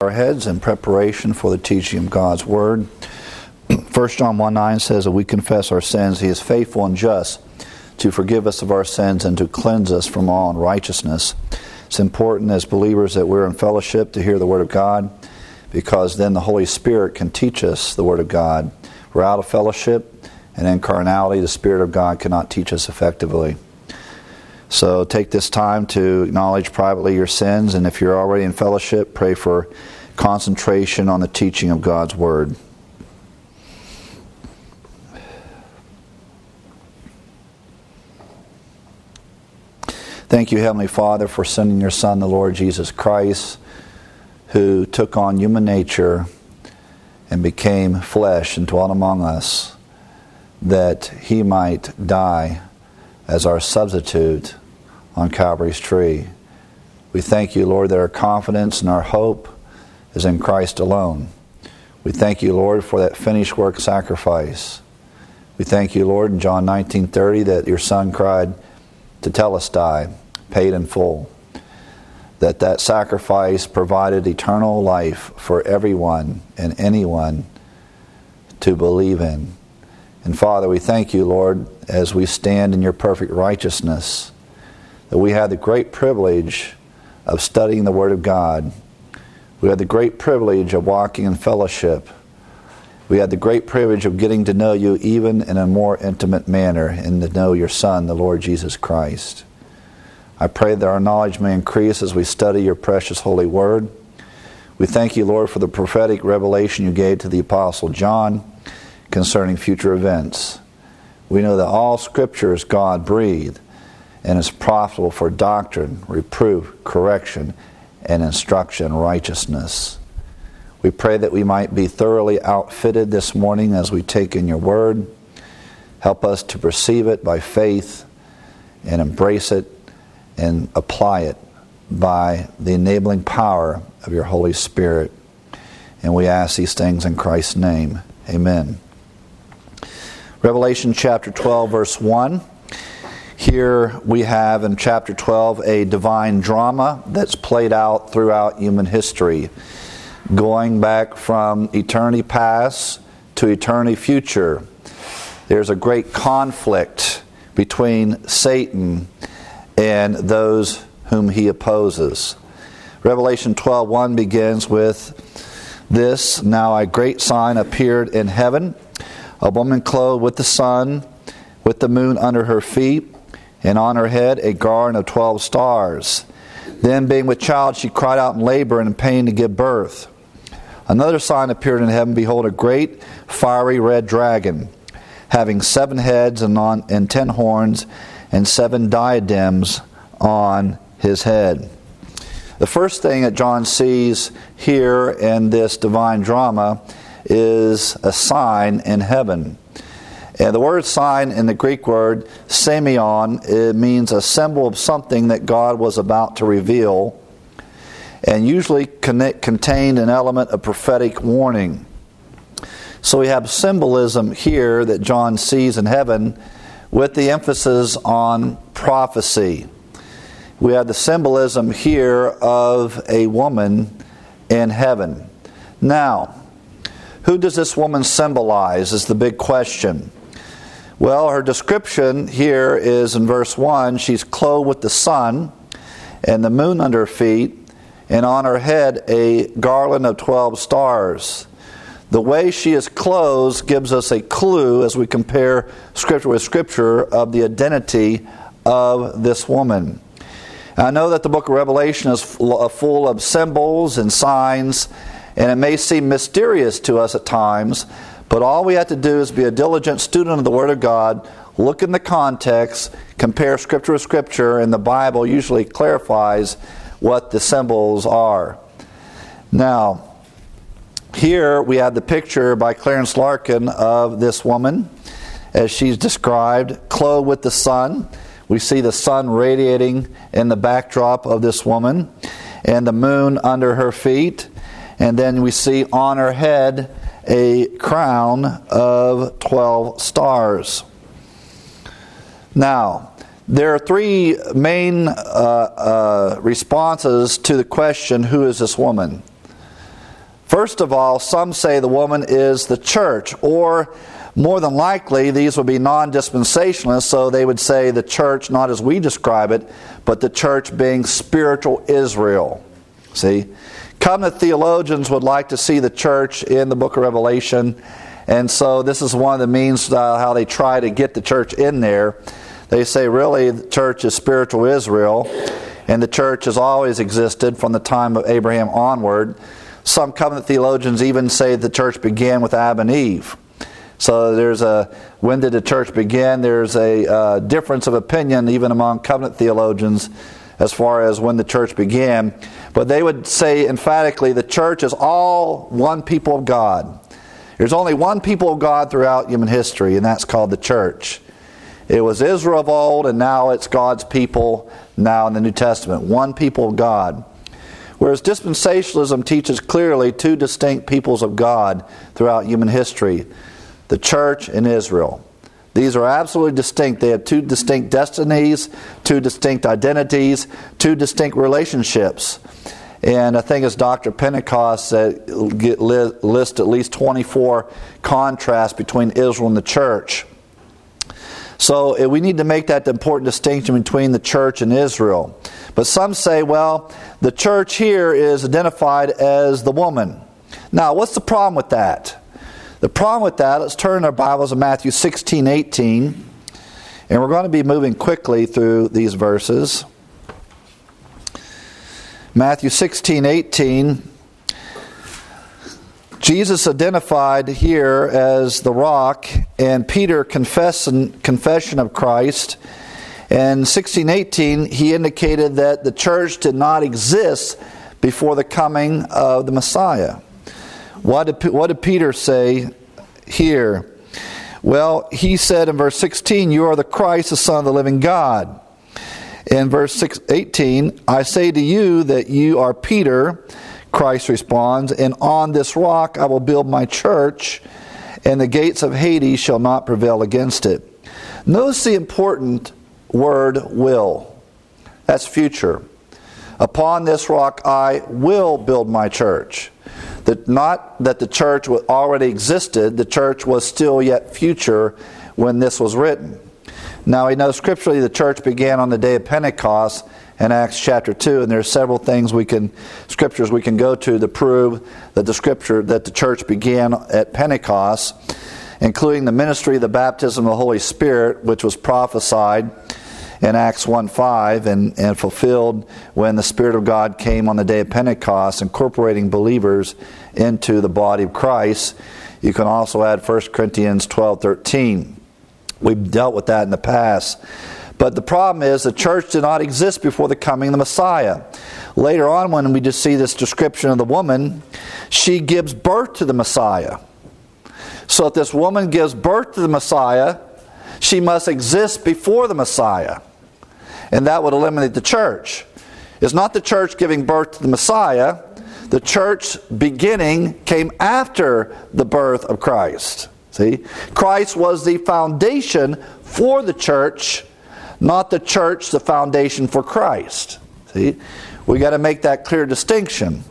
our heads in preparation for the teaching of God's Word. 1 John 1:9 says that we confess our sins. He is faithful and just to forgive us of our sins and to cleanse us from all unrighteousness. It's important as believers that we're in fellowship to hear the Word of God, because then the Holy Spirit can teach us the Word of God. We're out of fellowship, and in carnality, the Spirit of God cannot teach us effectively. So take this time to acknowledge privately your sins, and if you're already in fellowship, pray for concentration on the teaching of God's Word. Thank you, Heavenly Father, for sending your Son, the Lord Jesus Christ, who took on human nature and became flesh and dwelt among us, that He might die as our substitute on Calvary's tree. We thank you, Lord, that our confidence and our hope is in Christ alone. We thank you, Lord, for that finished work sacrifice. We thank you, Lord, in John 19:30, that your Son cried tetelestai, paid in full. That sacrifice provided eternal life for everyone and anyone to believe in. And Father, we thank you, Lord, as we stand in your perfect righteousness, that we have the great privilege of studying the Word of God. We have the great privilege of walking in fellowship. We have the great privilege of getting to know you even in a more intimate manner, and to know your Son, the Lord Jesus Christ. I pray that our knowledge may increase as we study your precious holy Word. We thank you, Lord, for the prophetic revelation you gave to the Apostle John concerning future events. We know that all Scripture is God-breathed and is profitable for doctrine, reproof, correction, and instruction in righteousness. We pray that we might be thoroughly outfitted this morning as we take in your Word. Help us to perceive it by faith and embrace it and apply it by the enabling power of your Holy Spirit. And we ask these things in Christ's name. Amen. Revelation chapter 12, verse 1. Here we have in chapter 12 a divine drama that's played out throughout human history, going back from eternity past to eternity future. There's a great conflict between Satan and those whom he opposes. Revelation 12:1 begins with this: Now a great sign appeared in heaven, a woman clothed with the sun, with the moon under her feet, and on her head a garland of 12 stars. Then, being with child, she cried out in labor and in pain to give birth. Another sign appeared in heaven: Behold, a great fiery red dragon, having 7 heads and 10 horns, and 7 diadems on his head. The first thing that John sees here in this divine drama is a sign in heaven. And the word sign in the Greek word semeion, it means a symbol of something that God was about to reveal, and usually contained an element of prophetic warning. So we have symbolism here that John sees in heaven, with the emphasis on prophecy. We have the symbolism here of a woman in heaven. Now, who does this woman symbolize is the big question. Well, her description here is in verse 1. She's clothed with the sun and the moon under her feet, and on her head a garland of 12 stars. The way she is clothed gives us a clue, as we compare Scripture with Scripture, of the identity of this woman. I know that the book of Revelation is full of symbols and signs, and it may seem mysterious to us at times, but all we have to do is be a diligent student of the Word of God, look in the context, compare Scripture with Scripture, and the Bible usually clarifies what the symbols are. Now, here we have the picture by Clarence Larkin of this woman as she's described, clothed with the sun. We see the sun radiating in the backdrop of this woman, and the moon under her feet. And then we see on her head a crown of 12 stars. Now, there are 3 main responses to the question, who is this woman? First of all, some say the woman is the church, or more than likely, these would be non-dispensationalists, so they would say the church, not as we describe it, but the church being spiritual Israel. See? Covenant theologians would like to see the church in the book of Revelation, and so this is one of the means how they try to get the church in there. They say really the church is spiritual Israel, and the church has always existed from the time of Abraham onward. Some covenant theologians even say the church began with Adam and Eve. So there's when did the church begin? There's a difference of opinion even among covenant theologians as far as when the church began. But they would say emphatically the church is all one people of God. There's only one people of God throughout human history, and that's called the church. It was Israel of old, and now it's God's people now in the New Testament. One people of God. Whereas dispensationalism teaches clearly two distinct peoples of God throughout human history. The church and Israel. These are absolutely distinct. They have two distinct destinies, two distinct identities, two distinct relationships. And I think it's Dr. Pentecost that lists at least 24 contrasts between Israel and the church. So we need to make that important distinction between the church and Israel. But some say, well, the church here is identified as the woman. Now, what's the problem with that? The problem with that, let's turn our Bibles to Matthew 16:18, and we're going to be moving quickly through these verses. Matthew 16:18, Jesus identified here as the rock, and Peter confession of Christ. And 16:18, he indicated that the church did not exist before the coming of the Messiah. What did Peter say here? Well, he said in verse 16, "You are the Christ, the Son of the living God." In verse 18, "I say to you that you are Peter," Christ responds, "and on this rock I will build my church, and the gates of Hades shall not prevail against it." Notice the important word "will." That's future. "Upon this rock I will build my church." Not that the church already existed, the church was still yet future when this was written. Now we know scripturally the church began on the day of Pentecost in Acts chapter 2, and there are several scriptures we can go to prove that the church began at Pentecost, including the ministry of the baptism of the Holy Spirit, which was prophesied in Acts 1:5 and fulfilled when the Spirit of God came on the day of Pentecost, incorporating believers into the body of Christ. You can also add 1 Corinthians 12:13. We've dealt with that in the past. But the problem is the church did not exist before the coming of the Messiah. Later on, when we just see this description of the woman, she gives birth to the Messiah. So if this woman gives birth to the Messiah, she must exist before the Messiah. And that would eliminate the church. It's not the church giving birth to the Messiah. The church beginning came after the birth of Christ. See? Christ was the foundation for the church, not the church the foundation for Christ. See? We got to make that clear distinction.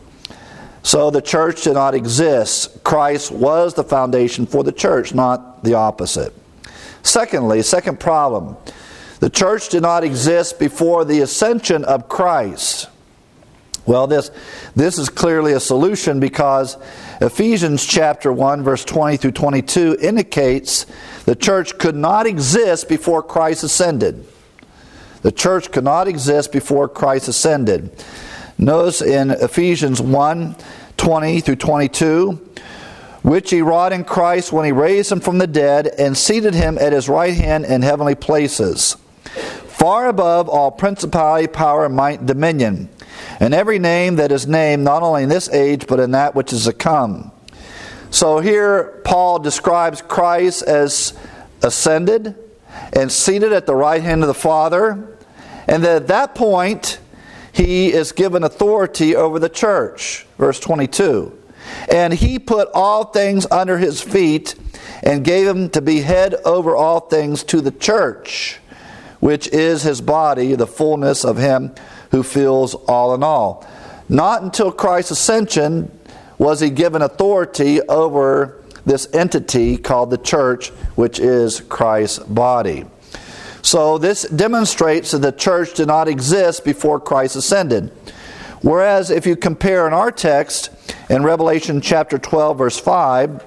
So the church did not exist. Christ was the foundation for the church, not the opposite. Secondly, second problem, the church did not exist before the ascension of Christ. Well, this is clearly a solution because Ephesians chapter 1, verse 20 through 22 indicates the church could not exist before Christ ascended. The church could not exist before Christ ascended. Notice in Ephesians 1, 20 through 22, "Which he wrought in Christ when he raised him from the dead and seated him at his right hand in heavenly places, far above all principality, power, and might, and dominion, and every name that is named, not only in this age, but in that which is to come." So here Paul describes Christ as ascended and seated at the right hand of the Father, and that at that point he is given authority over the church. Verse 22. "And he put all things under his feet, and gave him to be head over all things to the church, which is his body, the fullness of him who fills all in all." Not until Christ's ascension was he given authority over this entity called the church, which is Christ's body. So this demonstrates that the church did not exist before Christ ascended. Whereas if you compare in our text, in Revelation chapter 12, verse 5,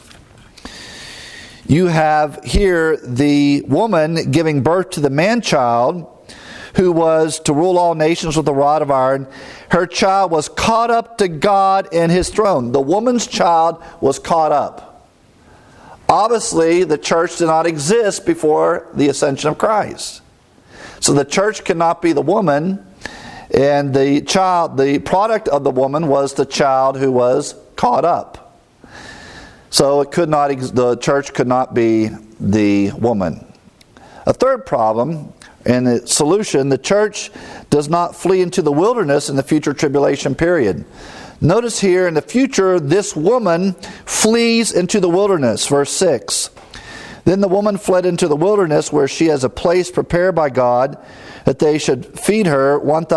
you have here the woman giving birth to the man-child who was to rule all nations with a rod of iron. Her child was caught up to God in His throne. The woman's child was caught up. Obviously, the church did not exist before the ascension of Christ. So the church cannot be the woman, and the child, the product of the woman was the child who was caught up. So it could not, the church could not be the woman. A third problem, and the solution, the church does not flee into the wilderness in the future tribulation period. Notice here, in the future, this woman flees into the wilderness. Verse 6. Then the woman fled into the wilderness, where she has a place prepared by God, that they should feed her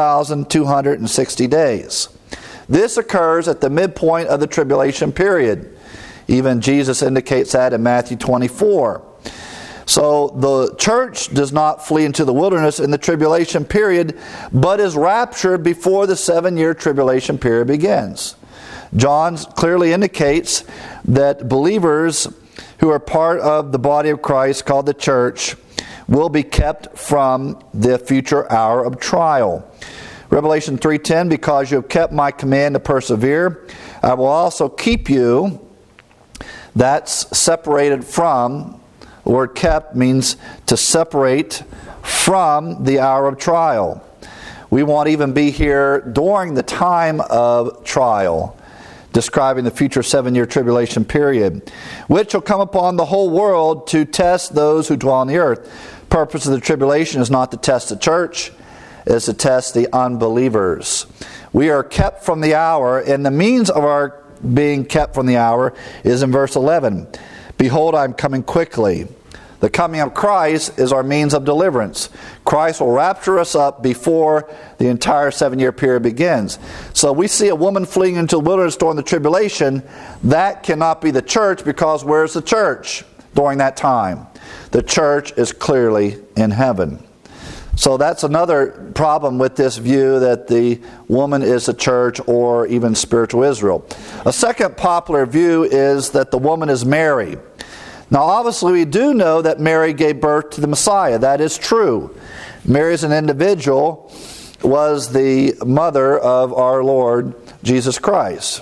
1,260 days. This occurs at the midpoint of the tribulation period. Even Jesus indicates that in Matthew 24. So the church does not flee into the wilderness in the tribulation period, but is raptured before the 7-year tribulation period begins. John clearly indicates that believers who are part of the body of Christ, called the church, will be kept from the future hour of trial. Revelation 3:10, because you have kept my command to persevere, I will also keep you. That's separated from. The word kept means to separate from the hour of trial. We won't even be here during the time of trial, describing the future 7-year tribulation period, which will come upon the whole world to test those who dwell on the earth. The purpose of the tribulation is not to test the church, it is to test the unbelievers. We are kept from the hour, and the means of our being kept from the hour is in verse 11. Behold, I am coming quickly. The coming of Christ is our means of deliverance. Christ will rapture us up before the entire 7-year period begins. So we see a woman fleeing into the wilderness during the tribulation. That cannot be the church, because where's the church during that time? The church is clearly in heaven. So that's another problem with this view that the woman is the church or even spiritual Israel. A second popular view is that the woman is Mary. Now obviously we do know that Mary gave birth to the Messiah. That is true. Mary as an individual was the mother of our Lord Jesus Christ.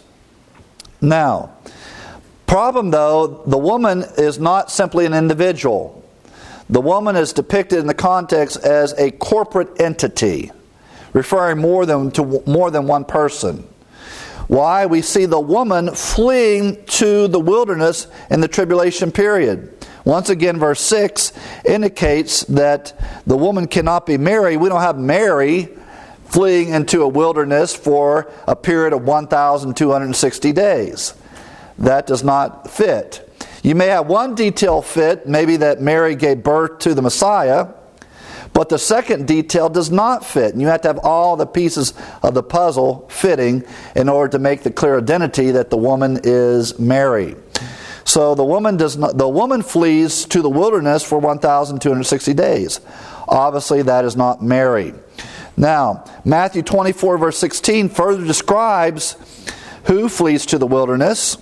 Now, problem though, the woman is not simply an individual. The woman is depicted in the context as a corporate entity, referring more than one person. Why? We see the woman fleeing to the wilderness in the tribulation period. Once again, verse 6 indicates that the woman cannot be Mary. We don't have Mary fleeing into a wilderness for a period of 1,260 days. That does not fit. You may have one detail fit, maybe that Mary gave birth to the Messiah, but the second detail does not fit. And you have to have all the pieces of the puzzle fitting in order to make the clear identity that the woman is Mary. So the woman flees to the wilderness for 1,260 days. Obviously that is not Mary. Now, Matthew 24 verse 16 further describes who flees to the wilderness.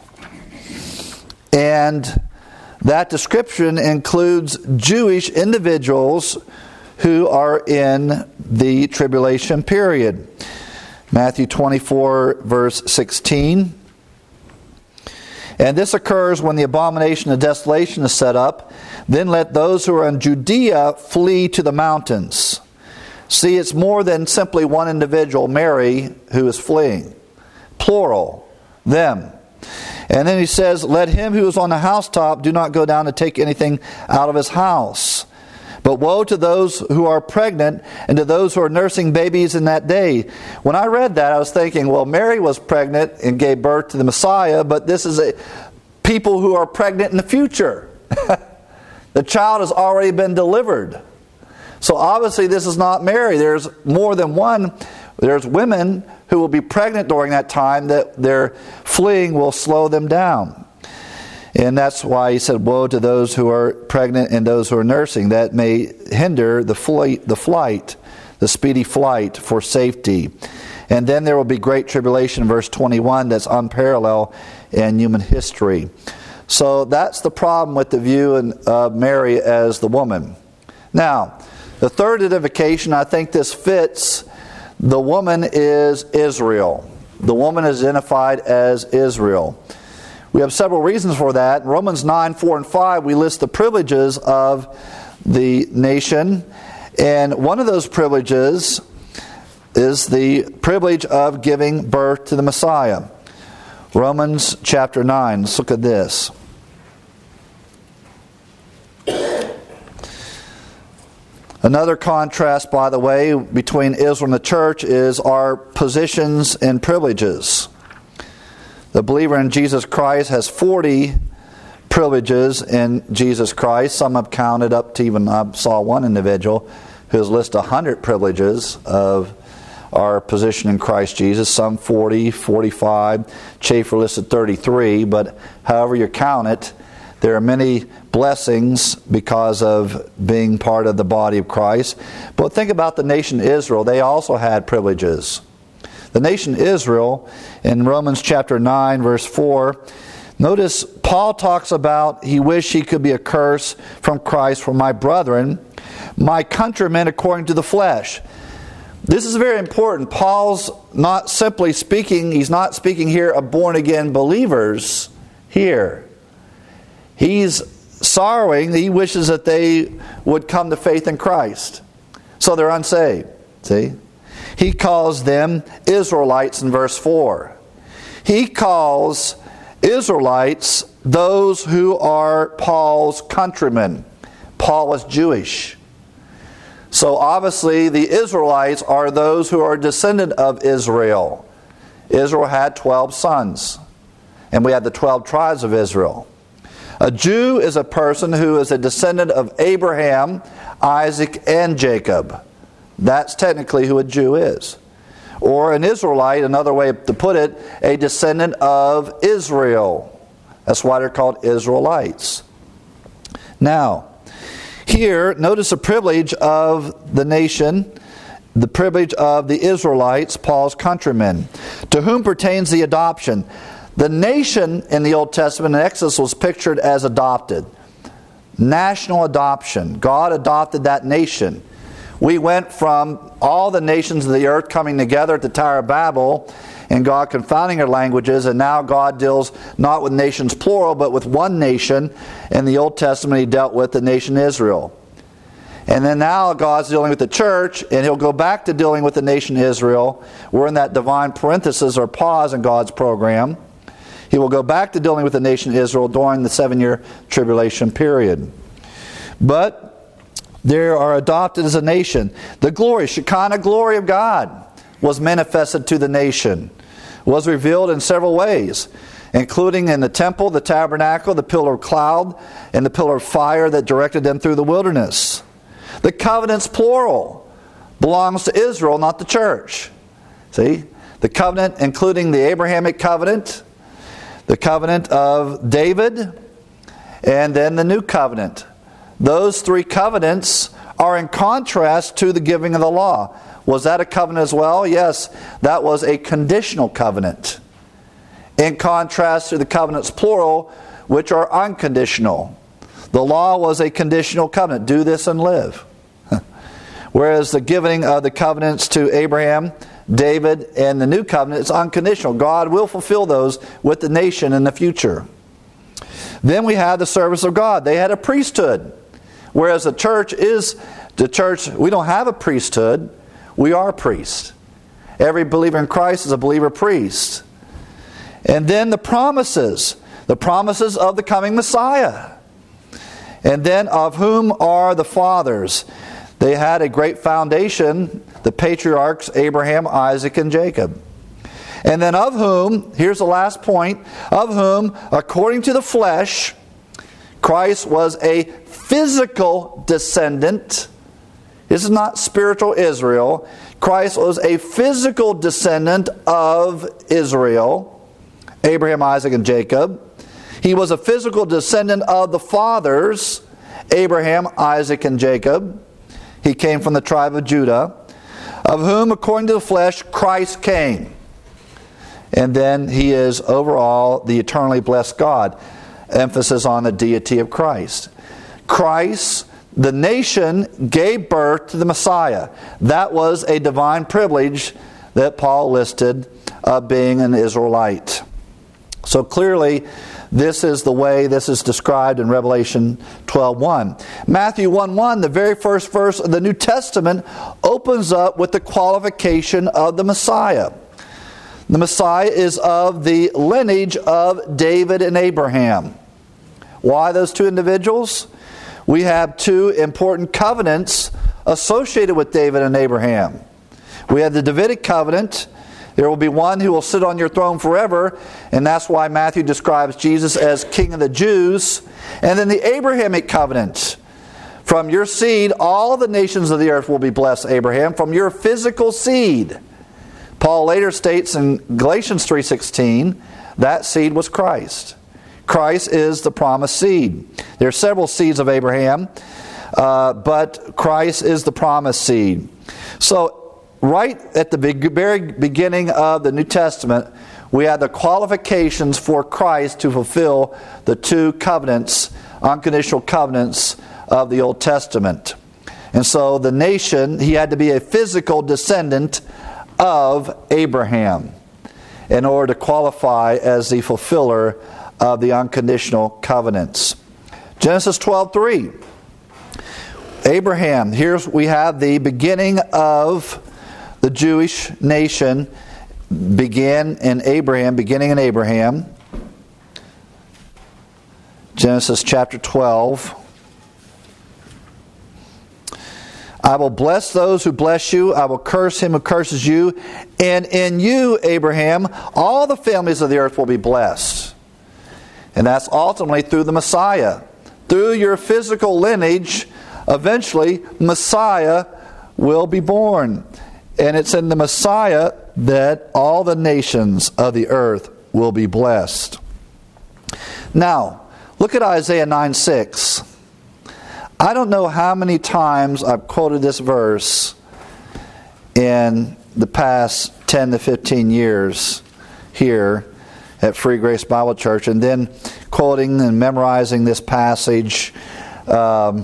And that description includes Jewish individuals who are in the tribulation period. Matthew 24 verse 16. And this occurs when the abomination of desolation is set up. Then let those who are in Judea flee to the mountains. See, it's more than simply one individual, Mary, who is fleeing. Plural, them. And then he says, let him who is on the housetop do not go down to take anything out of his house. But woe to those who are pregnant and to those who are nursing babies in that day. When I read that, I was thinking, well, Mary was pregnant and gave birth to the Messiah, but this is people who are pregnant in the future. The child has already been delivered. So obviously this is not Mary. There's more than one There's women who will be pregnant during that time that their fleeing will slow them down. And that's why he said, woe to those who are pregnant and those who are nursing. That may hinder the speedy flight for safety. And then there will be great tribulation, verse 21, that's unparalleled in human history. So that's the problem with the view of Mary as the woman. Now, the third identification, I think this fits. The woman is Israel. The woman is identified as Israel. We have several reasons for that. In Romans 9, 4, and 5, we list the privileges of the nation. And one of those privileges is the privilege of giving birth to the Messiah. Romans chapter 9. Let's look at this. Another contrast, by the way, between Israel and the church is our positions and privileges. The believer in Jesus Christ has 40 privileges in Jesus Christ. Some have counted up to even, I saw one individual who has listed 100 privileges of our position in Christ Jesus. Some 40, 45. Chafer listed 33. But however you count it, there are many blessings because of being part of the body of Christ. But think about the nation Israel. They also had privileges. The nation Israel, in Romans chapter 9, verse 4, notice Paul talks about he wished he could be a curse from Christ for my brethren, my countrymen according to the flesh. This is very important. Paul's not simply speaking, he's not speaking here of born-again believers here. He's sorrowing, he wishes that they would come to faith in Christ. So they're unsaved. See? He calls them Israelites in verse 4. He calls Israelites those who are Paul's countrymen. Paul was Jewish. So obviously the Israelites are those who are descendant of Israel. Israel had 12 sons. And we had the 12 tribes of Israel. A Jew is a person who is a descendant of Abraham, Isaac, and Jacob. That's technically who a Jew is. Or an Israelite, another way to put it, a descendant of Israel. That's why they're called Israelites. Now, here, notice the privilege of the nation, the privilege of the Israelites, Paul's countrymen, to whom pertains the adoption. The nation in the Old Testament in Exodus was pictured as adopted. National adoption. God adopted that nation. We went from all the nations of the earth coming together at the Tower of Babel and God confounding their languages, and now God deals not with nations plural but with one nation. In the Old Testament He dealt with the nation Israel. And then now God's dealing with the church, and He'll go back to dealing with the nation Israel. We're in that divine parenthesis or pause in God's program. He will go back to dealing with the nation Israel during the 7-year tribulation period. But they are adopted as a nation. The glory, Shekinah glory of God, was manifested to the nation. Was revealed in several ways, including in the temple, the tabernacle, the pillar of cloud, and the pillar of fire that directed them through the wilderness. The covenants, plural, belongs to Israel, not the church. See? The covenant, including the Abrahamic covenant, the covenant of David, and then the new covenant. Those three covenants are in contrast to the giving of the law. Was that a covenant as well? Yes, that was a conditional covenant. In contrast to the covenants plural, which are unconditional. The law was a conditional covenant. Do this and live. Whereas the giving of the covenants to Abraham, David, and the new covenant is unconditional. God will fulfill those with the nation in the future. Then we have the service of God. They had a priesthood. Whereas the church, we don't have a priesthood. We are priests. Every believer in Christ is a believer priest. And then the promises of the coming Messiah. And then of whom are the fathers. They had a great foundation, the patriarchs Abraham, Isaac, and Jacob. And then of whom, here's the last point, of whom, according to the flesh, Christ was a physical descendant. This is not spiritual Israel. Christ was a physical descendant of Israel, Abraham, Isaac, and Jacob. He was a physical descendant of the fathers, Abraham, Isaac, and Jacob. He came from the tribe of Judah, of whom, according to the flesh, Christ came. And then he is overall the eternally blessed God. Emphasis on the deity of Christ. Christ, the nation, gave birth to the Messiah. That was a divine privilege that Paul listed of being an Israelite. So clearly, this is the way this is described in Revelation 12:1. Matthew 1:1, the very first verse of the New Testament, opens up with the qualification of the Messiah. The Messiah is of the lineage of David and Abraham. Why those two individuals? We have two important covenants associated with David and Abraham. We have the Davidic covenant. There will be one who will sit on your throne forever, and that's why Matthew describes Jesus as King of the Jews. And then the Abrahamic covenant. From your seed, all the nations of the earth will be blessed, Abraham, from your physical seed. Paul later states in Galatians 3:16, that seed was Christ. Christ is the promised seed. There are several seeds of Abraham, but Christ is the promised seed. So, right at the very beginning of the New Testament, we have the qualifications for Christ to fulfill the two covenants, unconditional covenants of the Old Testament. And so the nation, he had to be a physical descendant of Abraham in order to qualify as the fulfiller of the unconditional covenants. Genesis 12:3. Abraham, here we have the beginning of the Jewish nation beginning in Abraham. Genesis chapter 12. I will bless those who bless you. I will curse him who curses you. And in you, Abraham, all the families of the earth will be blessed. And that's ultimately through the Messiah. Through your physical lineage, eventually, Messiah will be born. And it's in the Messiah that all the nations of the earth will be blessed. Now, look at Isaiah 9:6. I don't know how many times I've quoted this verse in the past 10 to 15 years here at Free Grace Bible Church, and then quoting and memorizing this passage, as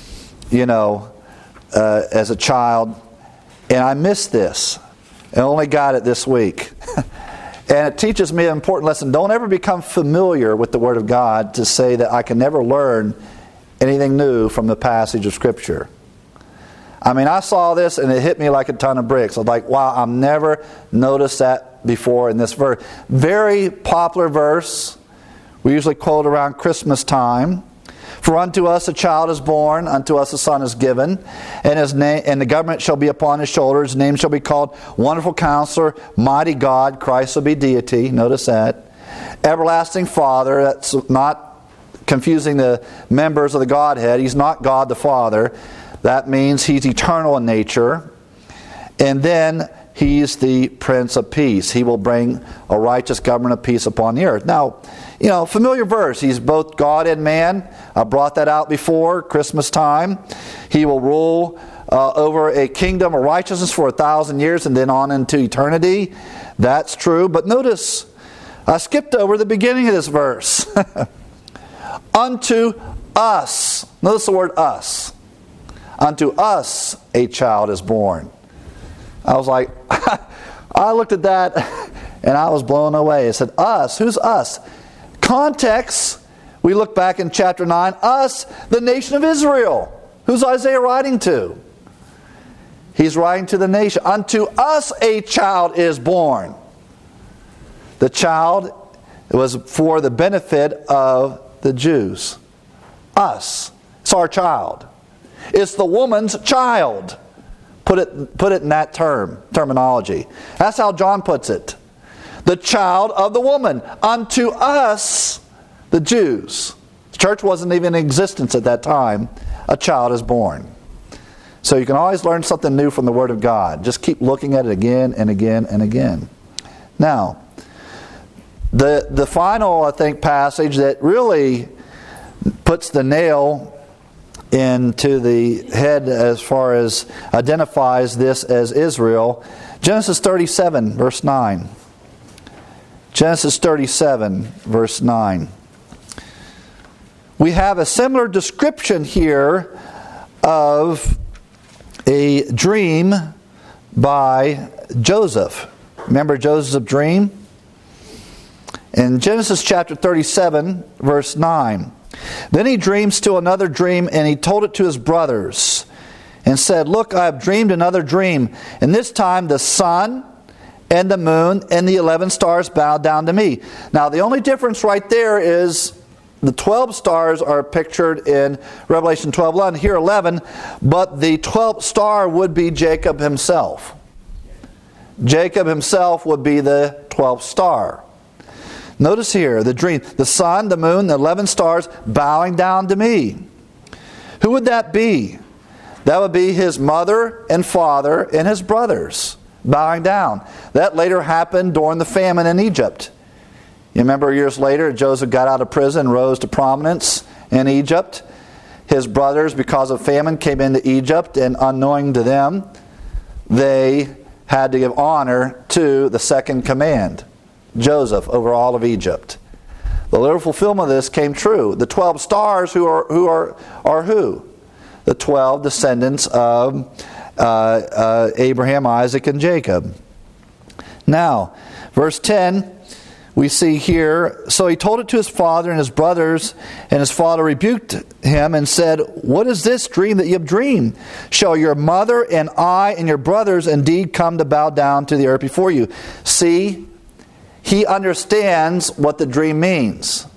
a child. And I missed this. I only got it this week. And it teaches me an important lesson. Don't ever become familiar with the Word of God to say that I can never learn anything new from the passage of Scripture. I mean, I saw this and it hit me like a ton of bricks. I was like, wow, I've never noticed that before in this verse. Very popular verse. We usually quote around Christmas time. For unto us a child is born, unto us a son is given, and his name, and the government shall be upon his shoulders. His name shall be called Wonderful Counselor, Mighty God. Christ will be deity. Notice that. Everlasting Father. That's not confusing the members of the Godhead. He's not God the Father. That means he's eternal in nature. And then he's the Prince of Peace. He will bring a righteous government of peace upon the earth. Now, familiar verse. He's both God and man. I brought that out before, Christmas time. He will rule over a kingdom of righteousness for 1,000 years and then on into eternity. That's true. But notice, I skipped over the beginning of this verse. Unto us. Notice the word us. Unto us a child is born. I was like, I looked at that and I was blown away. I said, us? Who's us? Context, we look back in chapter 9, us, the nation of Israel. Who's Isaiah writing to? He's writing to the nation. Unto us a child is born. The child was for the benefit of the Jews. Us. It's our child. It's the woman's child. Put it in that terminology. That's how John puts it. The child of the woman. Unto us, the Jews. The church wasn't even in existence at that time. A child is born. So you can always learn something new from the Word of God. Just keep looking at it again and again and again. Now, the final, I think, passage that really puts the nail into the head as far as identifies this as Israel, Genesis 37, verse 9. Genesis 37, verse 9. We have a similar description here of a dream by Joseph. Remember Joseph's dream? In Genesis chapter 37, verse 9. Then he dreamed still another dream, and he told it to his brothers, and said, Look, I have dreamed another dream, and this time the sun and the moon and the 11 stars bowed down to me. Now the only difference right there is the 12 stars are pictured in Revelation 12:11, here 11, but the 12th star would be Jacob himself. Jacob himself would be the 12th star. Notice here, the dream, the sun, the moon, the 11 stars bowing down to me. Who would that be? That would be his mother and father and his brothers bowing down. That later happened during the famine in Egypt. You remember years later, Joseph got out of prison, rose to prominence in Egypt. His brothers, because of famine, came into Egypt, and unknowing to them, they had to give honor to the second command, Joseph, over all of Egypt. The literal fulfillment of this came true. The 12 stars who are who? The 12 descendants of Abraham, Isaac, and Jacob. Now, verse 10, we see here, so he told it to his father and his brothers, and his father rebuked him and said, What is this dream that you have dreamed? Shall your mother and I and your brothers indeed come to bow down to the earth before you? See, he understands what the dream means.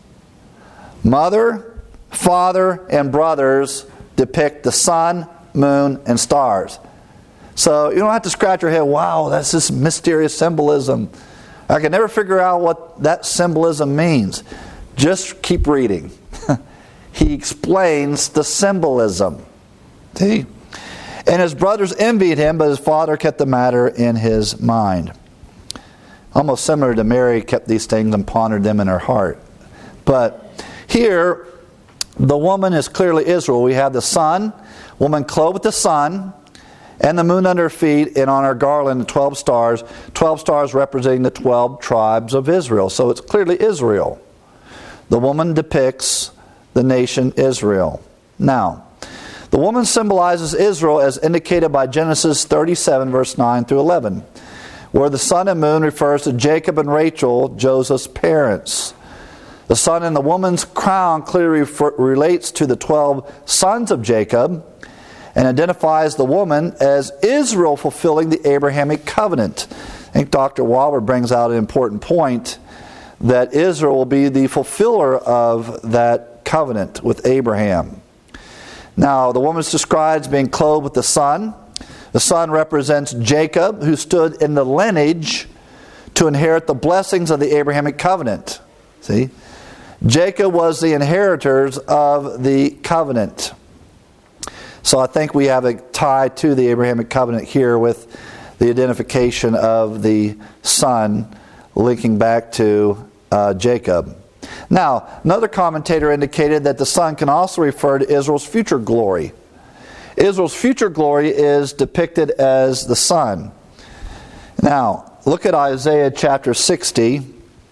Mother, father, and brothers depict the sun, moon, and stars. So you don't have to scratch your head, wow, that's this mysterious symbolism. I can never figure out what that symbolism means. Just keep reading. He explains the symbolism. See? And his brothers envied him, but his father kept the matter in his mind. Almost similar to Mary kept these things and pondered them in her heart. But here, the woman is clearly Israel. We have the sun, woman clothed with the sun, and the moon under her feet, and on her garland, 12 stars. 12 stars representing the 12 tribes of Israel. So it's clearly Israel. The woman depicts the nation Israel. Now, the woman symbolizes Israel as indicated by Genesis 37, verse 9 through 11, where the sun and moon refers to Jacob and Rachel, Joseph's parents. The sun in the woman's crown clearly relates to the 12 sons of Jacob, and identifies the woman as Israel fulfilling the Abrahamic covenant. I think Dr. Walber brings out an important point that Israel will be the fulfiller of that covenant with Abraham. Now, the woman is described as being clothed with the sun. The sun represents Jacob, who stood in the lineage to inherit the blessings of the Abrahamic covenant. See? Jacob was the inheritors of the covenant. So I think we have a tie to the Abrahamic covenant here with the identification of the son linking back to Jacob. Now, another commentator indicated that the sun can also refer to Israel's future glory. Israel's future glory is depicted as the sun. Now, look at Isaiah chapter 60.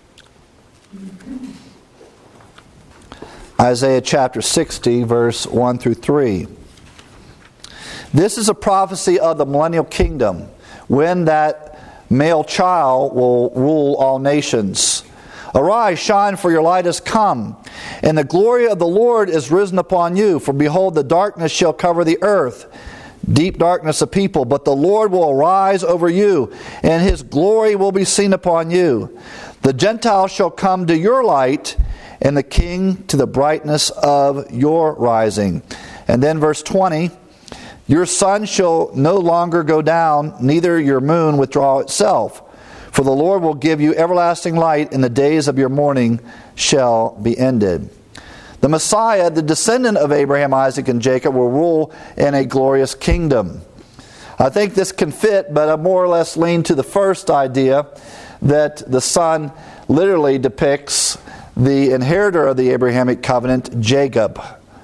Isaiah chapter 60, verse 1 through 3. This is a prophecy of the millennial kingdom, when that male child will rule all nations. Arise, shine, for your light has come, and the glory of the Lord is risen upon you. For behold, the darkness shall cover the earth, deep darkness of people. But the Lord will arise over you, and His glory will be seen upon you. The Gentiles shall come to your light, and the king to the brightness of your rising. And then verse 20, your sun shall no longer go down, neither your moon withdraw itself. For the Lord will give you everlasting light, and the days of your mourning shall be ended. The Messiah, the descendant of Abraham, Isaac, and Jacob, will rule in a glorious kingdom. I think this can fit, but I more or less lean to the first idea that the Son literally depicts the inheritor of the Abrahamic covenant, Jacob.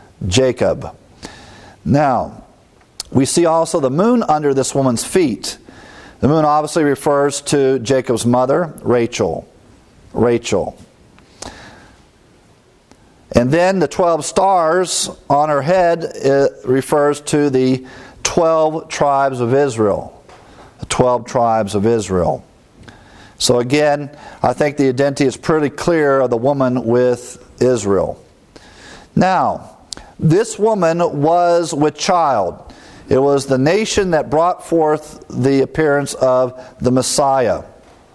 Now, we see also the moon under this woman's feet. The moon obviously refers to Jacob's mother, Rachel. And then the 12 stars on her head refers to the 12 tribes of Israel. The 12 tribes of Israel. So again, I think the identity is pretty clear of the woman with Israel. Now, this woman was with child. It was the nation that brought forth the appearance of the Messiah.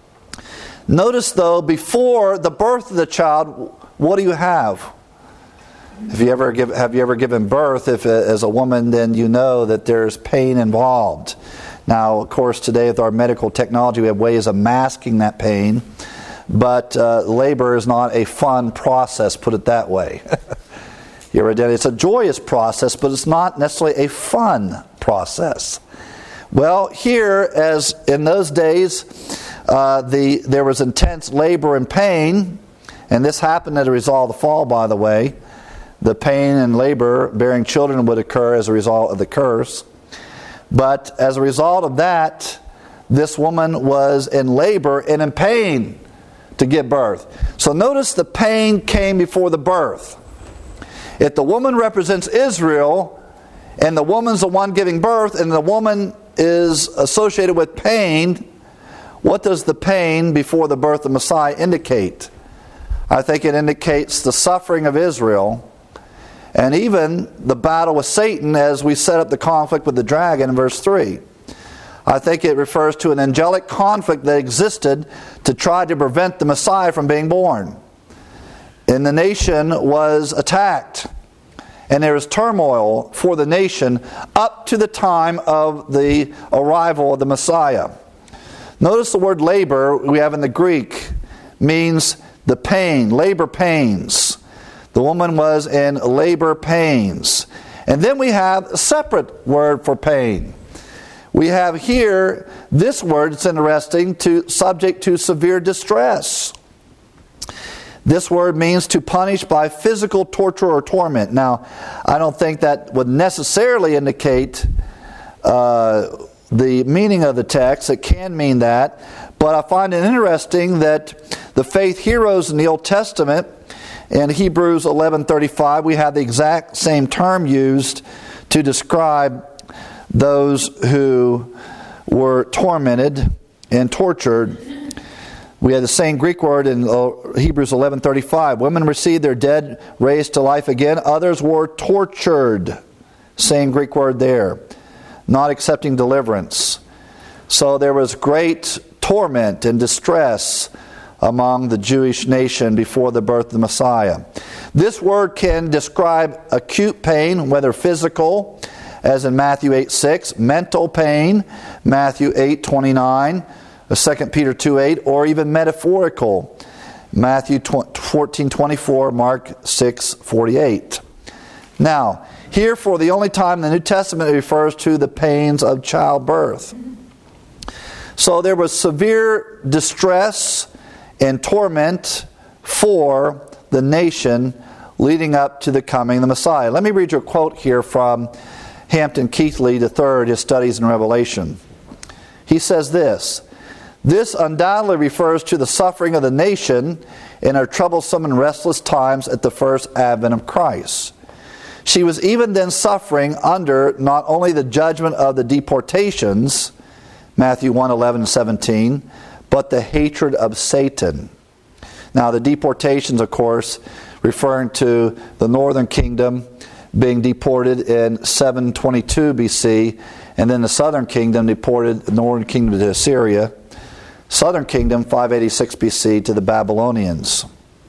Notice though, before the birth of the child, what do you have? Have you ever given birth? If as a woman, then you know that there's pain involved. Now, of course, today with our medical technology, we have ways of masking that pain. But labor is not a fun process, put it that way. It's a joyous process, but it's not necessarily a fun process. Well, here, as in those days, there was intense labor and pain, and this happened as a result of the fall, by the way. The pain and labor bearing children would occur as a result of the curse. But as a result of that, this woman was in labor and in pain to give birth. So notice the pain came before the birth. If the woman represents Israel, and the woman's the one giving birth, and the woman is associated with pain, what does the pain before the birth of Messiah indicate? I think it indicates the suffering of Israel, and even the battle with Satan as we set up the conflict with the dragon in verse 3. I think it refers to an angelic conflict that existed to try to prevent the Messiah from being born. And the nation was attacked. And there was turmoil for the nation up to the time of the arrival of the Messiah. Notice the word labor we have in the Greek means the pain, labor pains. The woman was in labor pains. And then we have a separate word for pain. We have here this word, it's interesting, subject to severe distress. This word means to punish by physical torture or torment. Now, I don't think that would necessarily indicate the meaning of the text. It can mean that. But I find it interesting that the faith heroes in the Old Testament, in Hebrews 11:35, we have the exact same term used to describe those who were tormented and tortured. We have the same Greek word in Hebrews 11:35. Women received their dead raised to life again. Others were tortured. Same Greek word there. Not accepting deliverance. So there was great torment and distress among the Jewish nation before the birth of the Messiah. This word can describe acute pain, whether physical, as in Matthew 8:6, mental pain, Matthew 8:29, 2 Peter 2:8, or even metaphorical, Matthew 14:24, Mark 6:48. Now, here for the only time in the New Testament it refers to the pains of childbirth. So there was severe distress and torment for the nation leading up to the coming of the Messiah. Let me read you a quote here from Hampton Keathley III, his studies in Revelation. He says this: "This undoubtedly refers to the suffering of the nation in her troublesome and restless times at the first advent of Christ. She was even then suffering under not only the judgment of the deportations, Matthew 1:11-17, but the hatred of Satan." Now the deportations, of course, referring to the northern kingdom being deported in 722 BC, and then the southern kingdom deported, the northern kingdom to Assyria, southern kingdom 586 BC to the Babylonians.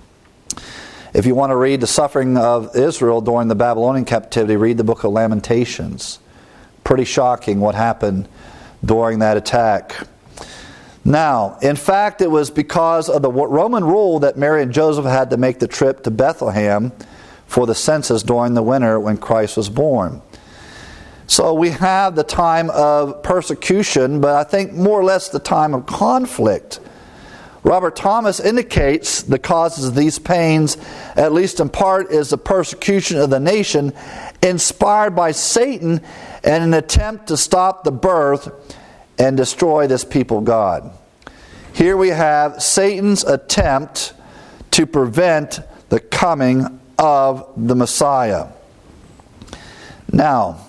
If you want to read the suffering of Israel during the Babylonian captivity, read the book of Lamentations. Pretty shocking what happened during that attack. Now, in fact, it was because of the Roman rule that Mary and Joseph had to make the trip to Bethlehem for the census during the winter when Christ was born. So we have the time of persecution, but I think more or less the time of conflict. Robert Thomas indicates the causes of these pains, at least in part, is the persecution of the nation inspired by Satan and an attempt to stop the birth and destroy this people of God. Here we have Satan's attempt to prevent the coming of the Messiah. Now,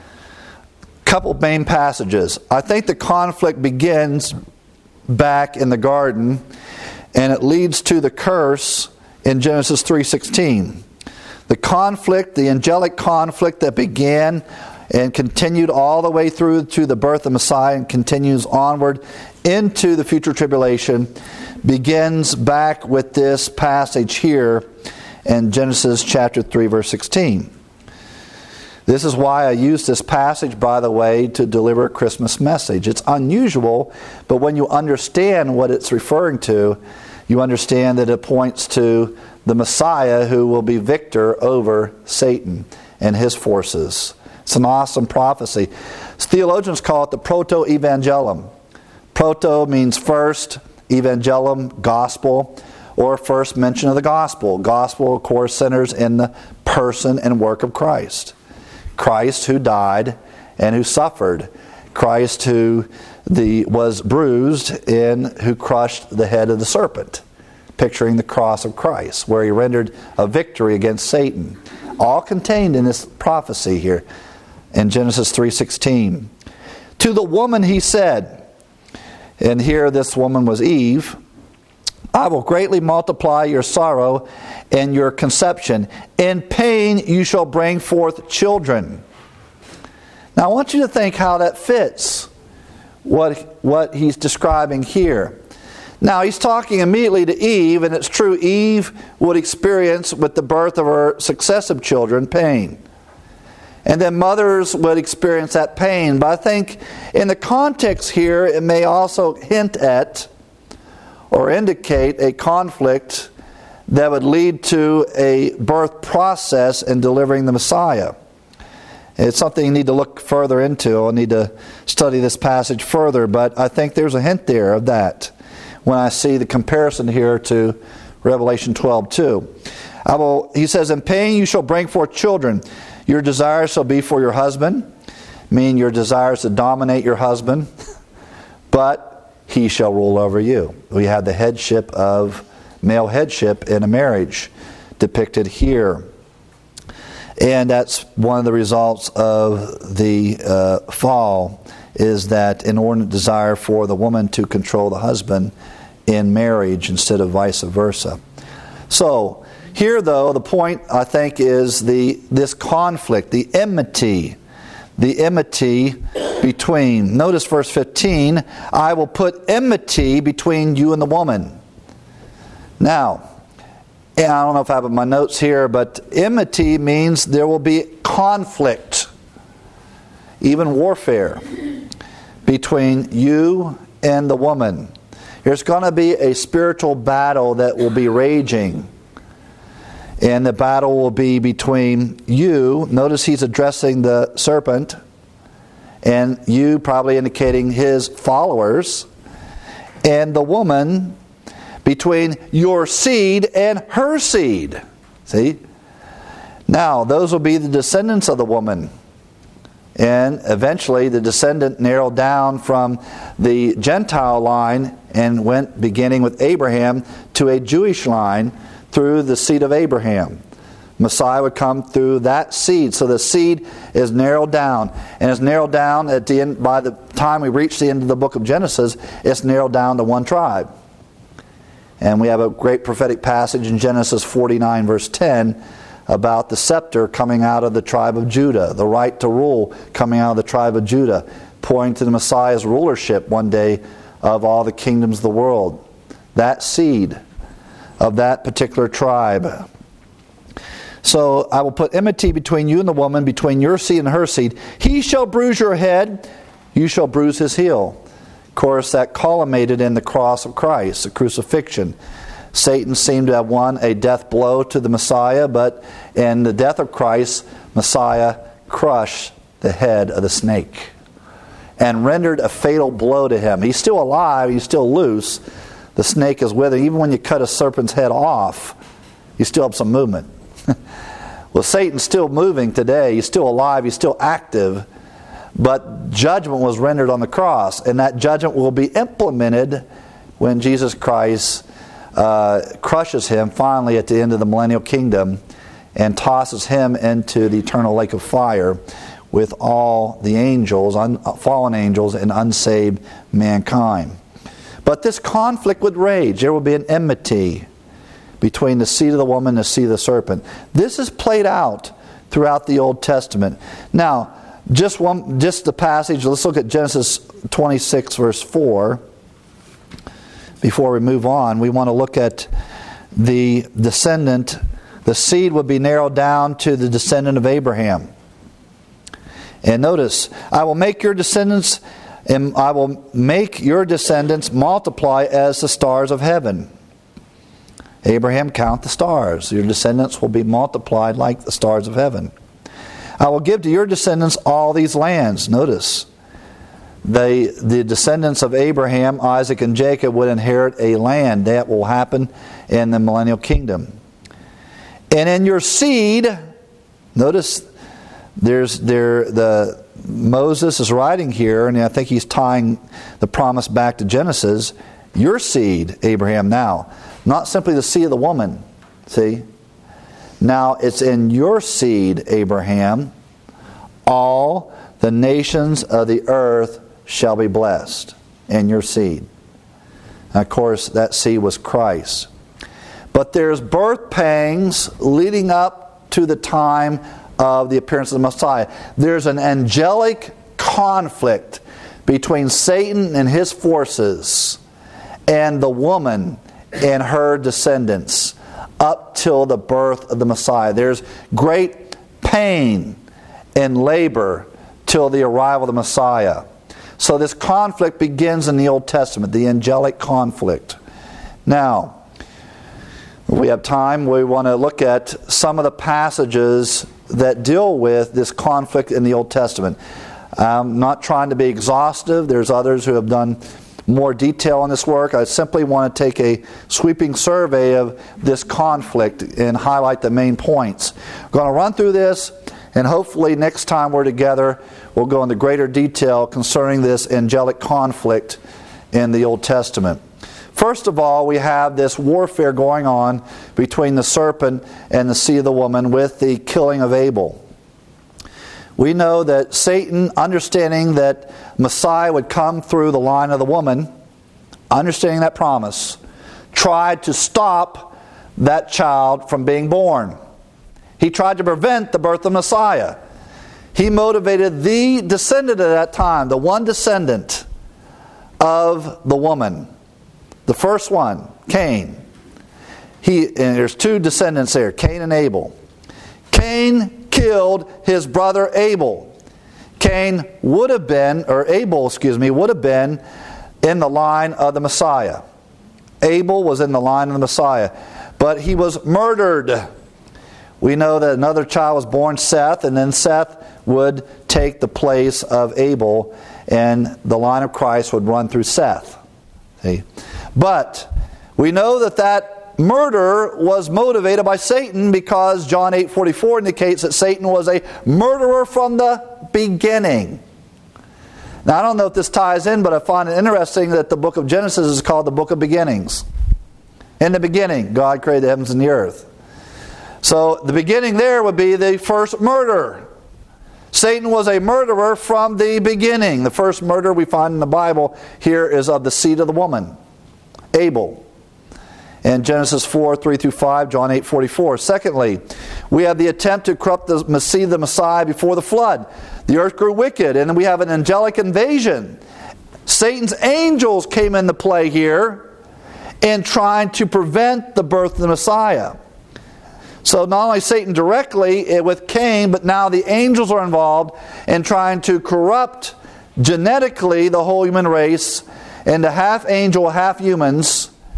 couple main passages. I think the conflict begins back in the garden, and it leads to the curse in Genesis 3:16. The conflict, the angelic conflict that began and continued all the way through to the birth of Messiah and continues onward into the future tribulation, begins back with this passage here in Genesis chapter 3, verse 16. This is why I use this passage, by the way, to deliver a Christmas message. It's unusual, but when you understand what it's referring to, you understand that it points to the Messiah who will be victor over Satan and his forces. It's an awesome prophecy. Theologians call it the proto-evangelium. Proto means first, evangelium, gospel, or first mention of the gospel. Gospel, of course, centers in the person and work of Christ. Christ who died and who suffered. Christ who was bruised and who crushed the head of the serpent. Picturing the cross of Christ, where he rendered a victory against Satan. All contained in this prophecy here in Genesis 3:16. To the woman he said, and here this woman was Eve, I will greatly multiply your sorrow and your conception. In pain you shall bring forth children. Now I want you to think how that fits what he's describing here. Now he's talking immediately to Eve, and it's true Eve would experience with the birth of her successive children pain. And then mothers would experience that pain. But I think in the context here it may also hint at or indicate a conflict that would lead to a birth process in delivering the Messiah. It's something you need to look further into. I'll need to study this passage further, but I think there's a hint there of that when I see the comparison here to Revelation 12:2. He says, in pain you shall bring forth children. Your desire shall be for your husband, meaning your desire is to dominate your husband, but he shall rule over you. We have the headship of male headship in a marriage depicted here. And that's one of the results of the fall, is that inordinate desire for the woman to control the husband in marriage instead of vice versa. So, here though, the point I think is this conflict, the enmity between, notice verse 15, I will put enmity between you and the woman. Now, and I don't know if I have my notes here, but enmity means there will be conflict, even warfare, between you and the woman. There's going to be a spiritual battle that will be raging. And the battle will be between you, notice he's addressing the serpent, and you, probably indicating his followers, and the woman, between your seed and her seed. See? Now, those will be the descendants of the woman. And eventually the descendant narrowed down from the Gentile line and went, beginning with Abraham, to a Jewish line through the seed of Abraham. Messiah would come through that seed. So the seed is narrowed down. And it's narrowed down at the end. By the time we reach the end of the book of Genesis, it's narrowed down to one tribe. And we have a great prophetic passage in Genesis 49 verse 10 about the scepter coming out of the tribe of Judah, the right to rule coming out of the tribe of Judah, pointing to the Messiah's rulership one day of all the kingdoms of the world. That seed of that particular tribe. So I will put enmity between you and the woman, between your seed and her seed. He shall bruise your head, you shall bruise his heel. Of course, that culminated in the cross of Christ, the crucifixion. Satan seemed to have won a death blow to the Messiah, but in the death of Christ, Messiah crushed the head of the snake and rendered a fatal blow to him. He's still alive, he's still loose. The snake is with him. Even when you cut a serpent's head off, you still have some movement. Well, Satan's still moving today. He's still alive, he's still active. But judgment was rendered on the cross, and that judgment will be implemented when Jesus Christ crushes him finally at the end of the millennial kingdom and tosses him into the eternal lake of fire with all the angels, fallen angels, and unsaved mankind. But this conflict would rage. There would be an enmity between the seed of the woman and the seed of the serpent. This is played out throughout the Old Testament. Now, just the passage, let's look at Genesis 26 verse 4. Before we move on, we want to look at the descendant. The seed would be narrowed down to the descendant of Abraham. And notice, I will make your descendants multiply as the stars of heaven. Abraham, count the stars. Your descendants will be multiplied like the stars of heaven. I will give to your descendants all these lands. Notice, the descendants of Abraham, Isaac, and Jacob would inherit a land. That will happen in the millennial kingdom. And in your seed, notice Moses is writing here, and I think he's tying the promise back to Genesis. Your seed, Abraham, now. Not simply the seed of the woman. See? Now it's in your seed, Abraham, all the nations of the earth shall be blessed. In your seed. And of course, that seed was Christ. But there's birth pangs leading up to the time of the appearance of the Messiah. There's an angelic conflict between Satan and his forces and the woman and her descendants up till the birth of the Messiah. There's great pain and labor till the arrival of the Messiah. So this conflict begins in the Old Testament, the angelic conflict. Now, we have time. We want to look at some of the passages that deal with this conflict in the Old Testament. I'm not trying to be exhaustive. There's others who have done more detail on this work. I simply want to take a sweeping survey of this conflict and highlight the main points. I'm going to run through this, and hopefully next time we're together, we'll go into greater detail concerning this angelic conflict in the Old Testament. First of all, we have this warfare going on between the serpent and the seed of the woman with the killing of Abel. We know that Satan, understanding that Messiah would come through the line of the woman, understanding that promise, tried to stop that child from being born. He tried to prevent the birth of Messiah. He motivated the descendant at that time, the one descendant of the woman. The first one, Cain. And there's two descendants there, Cain and Abel. Cain killed his brother Abel. Abel would have been in the line of the Messiah. Abel was in the line of the Messiah. But he was murdered. We know that another child was born, Seth, and then Seth would take the place of Abel, and the line of Christ would run through Seth. See? But we know that murder was motivated by Satan, because John 8:44 indicates that Satan was a murderer from the beginning. Now, I don't know if this ties in, but I find it interesting that the book of Genesis is called the book of beginnings. In the beginning, God created the heavens and the earth. So the beginning there would be the first murder. Satan was a murderer from the beginning. The first murder we find in the Bible here is of the seed of the woman, Abel. In Genesis 4:3-5, John 8:44. Secondly, we have the attempt to corrupt the seed of the Messiah before the flood. The earth grew wicked, and then we have an angelic invasion. Satan's angels came into play here in trying to prevent the birth of the Messiah. So not only Satan directly with Cain, but now the angels are involved in trying to corrupt genetically the whole human race into half angel, half humans,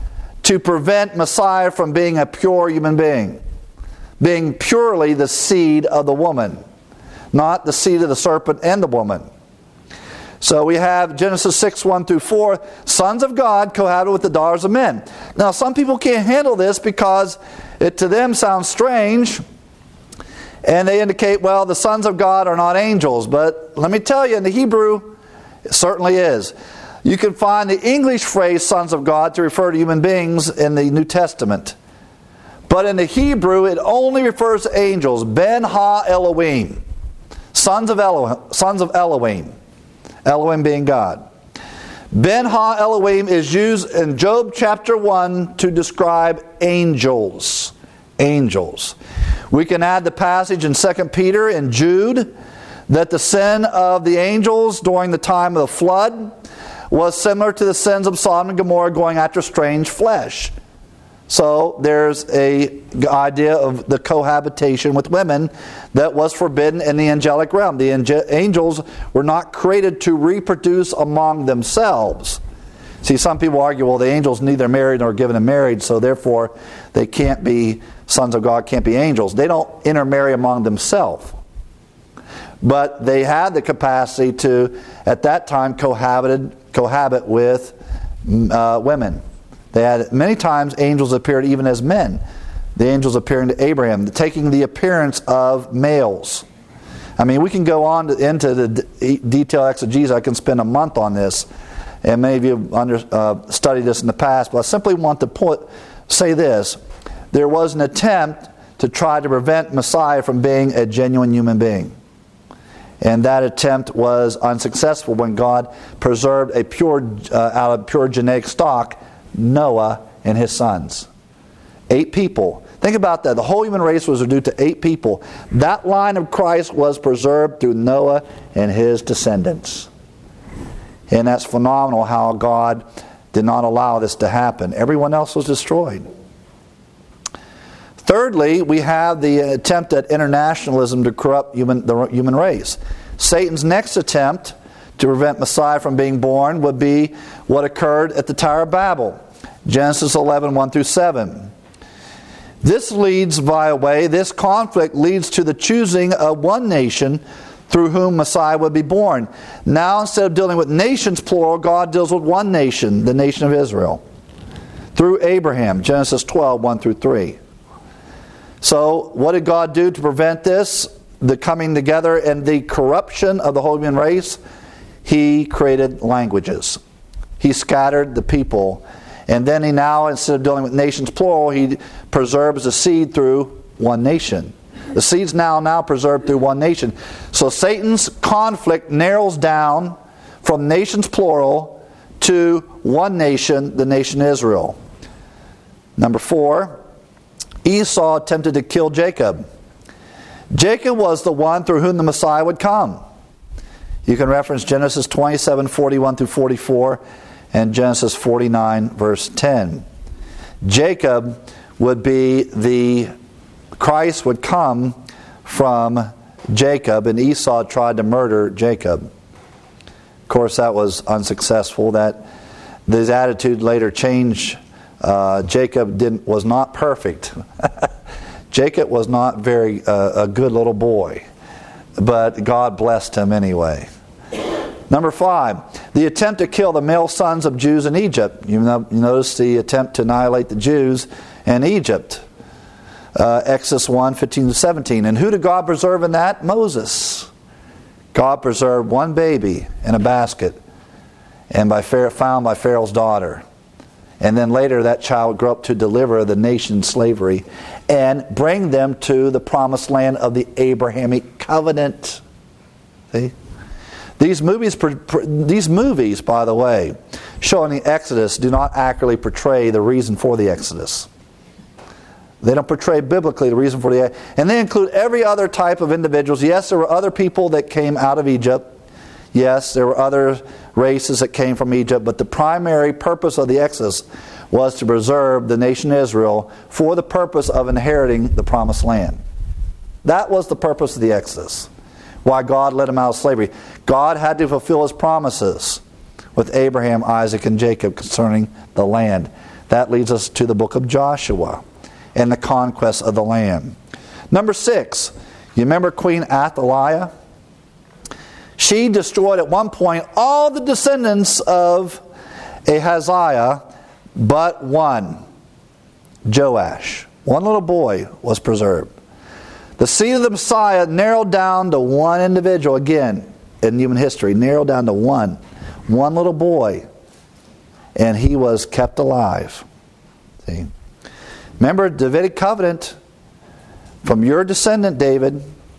to prevent Messiah from being a pure human being, being purely the seed of the woman, not the seed of the serpent and the woman. So we have Genesis 6, 1 through 4, sons of God cohabited with the daughters of men. Now some people can't handle this because it to them sounds strange, and they indicate, well, the sons of God are not angels. But let me tell you, in the Hebrew, it certainly is. You can find the English phrase sons of God to refer to human beings in the New Testament. But in the Hebrew, it only refers to angels. Ben ha Elohim. Sons of Elohim. Elohim being God. Ben ha Elohim is used in Job chapter 1 to describe angels. Angels. We can add the passage in 2 Peter and Jude that the sin of the angels during the time of the flood was similar to the sins of Sodom and Gomorrah going after strange flesh. So there's an idea of the cohabitation with women that was forbidden in the angelic realm. The angels were not created to reproduce among themselves. See, some people argue, well, the angels neither married nor given in marriage, so therefore they can't be sons of God, can't be angels. They don't intermarry among themselves. But they had the capacity to, at that time, cohabit with women. They had many times angels appeared even as men. The angels appearing to Abraham, taking the appearance of males. I mean, we can go on into the detailed exegesis. I can spend a month on this, and many of you studied this in the past. But I simply want to say this: there was an attempt to try to prevent Messiah from being a genuine human being. And that attempt was unsuccessful when God preserved a out of pure genetic stock, Noah and his sons. 8 people. Think about that. The whole human race was reduced to 8 people. That line of Christ was preserved through Noah and his descendants. And that's phenomenal how God did not allow this to happen. Everyone else was destroyed. Thirdly, we have the attempt at internationalism to corrupt the human race. Satan's next attempt to prevent Messiah from being born would be what occurred at the Tower of Babel. Genesis 11, 1 through 7. This conflict leads to the choosing of one nation through whom Messiah would be born. Now, instead of dealing with nations, plural, God deals with one nation, the nation of Israel, through Abraham. Genesis 12, 1 through 3. So, what did God do to prevent this? The coming together and the corruption of the whole human race? He created languages. He scattered the people. And then he now, instead of dealing with nations plural, he preserves the seed through one nation. The seed's now preserved through one nation. So Satan's conflict narrows down from nations plural to one nation, the nation Israel. Number 4, Esau attempted to kill Jacob. Jacob was the one through whom the Messiah would come. You can reference Genesis 27, 41 through 44 and Genesis 49, verse 10. Jacob would be Christ would come from Jacob, and Esau tried to murder Jacob. Of course, that was unsuccessful. His attitude later changed. Jacob was not perfect. Jacob was not very a good little boy, but God blessed him anyway. Number 5, the attempt to kill the male sons of Jews in Egypt. You notice the attempt to annihilate the Jews in Egypt. Exodus 1, 15 to 17. And who did God preserve in that? Moses. God preserved one baby in a basket and found by Pharaoh's daughter. And then later that child would grow up to deliver the nation slavery and bring them to the promised land of the Abrahamic covenant. See? These movies, by the way, showing the Exodus do not accurately portray the reason for the Exodus. They don't portray biblically the reason for the Exodus. And they include every other type of individuals. Yes, there were other people that came out of Egypt. Yes, there were other races that came from Egypt. But the primary purpose of the Exodus was to preserve the nation Israel for the purpose of inheriting the promised land. That was the purpose of the Exodus. Why God led them out of slavery. God had to fulfill His promises with Abraham, Isaac, and Jacob concerning the land. That leads us to the book of Joshua and the conquest of the land. Number 6, you remember Queen Athaliah? She destroyed at one point all the descendants of Ahaziah but one, Joash. One little boy was preserved. The seed of the Messiah narrowed down to one individual, again, in human history, narrowed down to one little boy, and he was kept alive. See? Remember, Davidic covenant, from your descendant, David,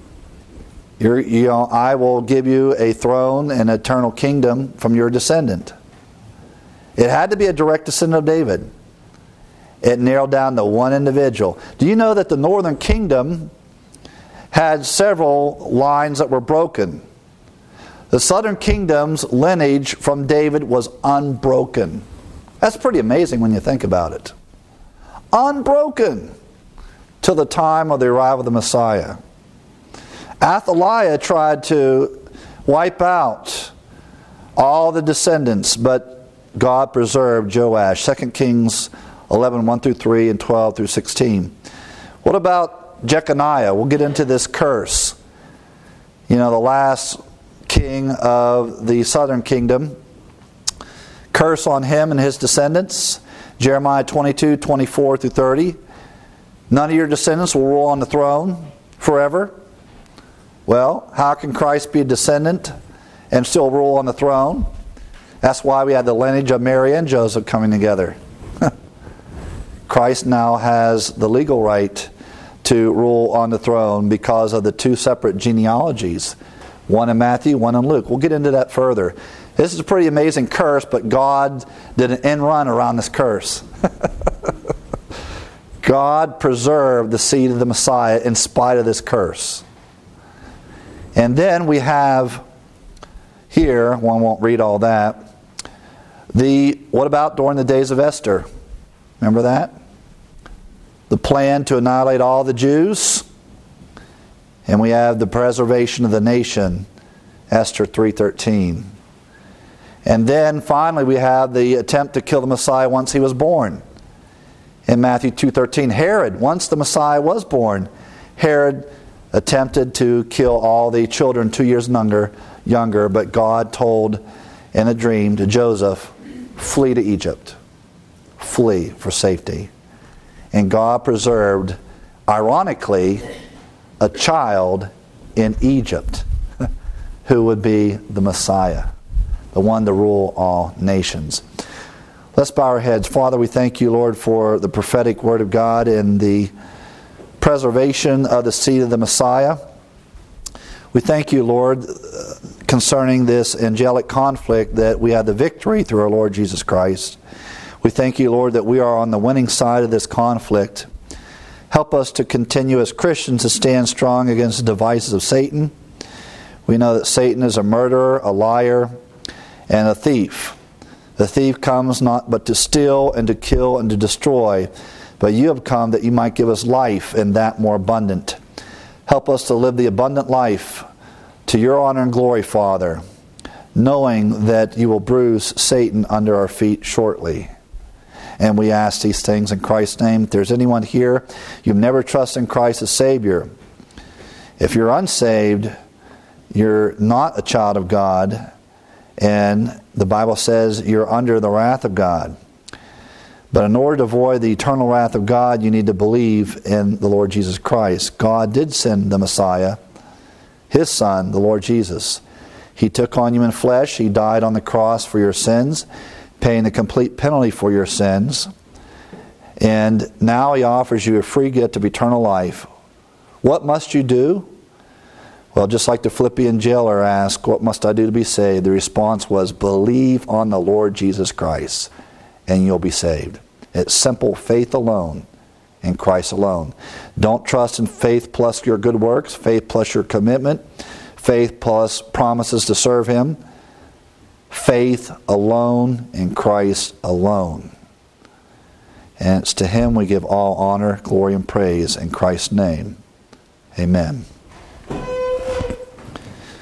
I will give you a throne and eternal kingdom from your descendant. It had to be a direct descendant of David. It narrowed down to one individual. Do you know that the northern kingdom had several lines that were broken? The southern kingdom's lineage from David was unbroken. That's pretty amazing when you think about it. Unbroken till the time of the arrival of the Messiah. Athaliah tried to wipe out all the descendants, but God preserved Joash. 2 Kings 11, 1 through 3 and 12 through 16. What about Jeconiah? We'll get into this curse. The last king of the southern kingdom. Curse on him and his descendants. Jeremiah 22, 24 through 30. None of your descendants will rule on the throne forever. Well, how can Christ be a descendant and still rule on the throne? That's why we had the lineage of Mary and Joseph coming together. Christ now has the legal right to rule on the throne because of the two separate genealogies. One in Matthew, one in Luke. We'll get into that further. This is a pretty amazing curse, but God did an end run around this curse. God preserved the seed of the Messiah in spite of this curse. And then we have here, one won't read all that, what about during the days of Esther? Remember that? The plan to annihilate all the Jews. And we have the preservation of the nation, Esther 3:13. And then finally we have the attempt to kill the Messiah once he was born. In Matthew 2:13, Herod, once the Messiah was born, Herod attempted to kill all the children 2 years younger, but God told in a dream to Joseph, flee to Egypt. Flee for safety. And God preserved, ironically, a child in Egypt who would be the Messiah, the one to rule all nations. Let's bow our heads. Father, we thank you, Lord, for the prophetic word of God and the preservation of the seed of the Messiah. We thank you, Lord, concerning this angelic conflict, that we have the victory through our Lord Jesus Christ. We thank you, Lord, that we are on the winning side of this conflict. Help us to continue as Christians to stand strong against the devices of Satan. We know that Satan is a murderer, a liar, and a thief. The thief comes not but to steal and to kill and to destroy, but you have come that you might give us life, and that more abundant. Help us to live the abundant life to your honor and glory, Father, knowing that you will bruise Satan under our feet shortly. And we ask these things in Christ's name. If there's anyone here, you've never trusted in Christ as Savior. If you're unsaved, you're not a child of God, and the Bible says you're under the wrath of God. But in order to avoid the eternal wrath of God, you need to believe in the Lord Jesus Christ. God did send the Messiah, His Son, the Lord Jesus. He took on human flesh. He died on the cross for your sins, paying the complete penalty for your sins. And now He offers you a free gift of eternal life. What must you do? Well, just like the Philippian jailer asked, what must I do to be saved? The response was, believe on the Lord Jesus Christ, and you'll be saved. It's simple faith alone in Christ alone. Don't trust in faith plus your good works, faith plus your commitment, faith plus promises to serve Him. Faith alone in Christ alone. And it's to Him we give all honor, glory, and praise in Christ's name. Amen.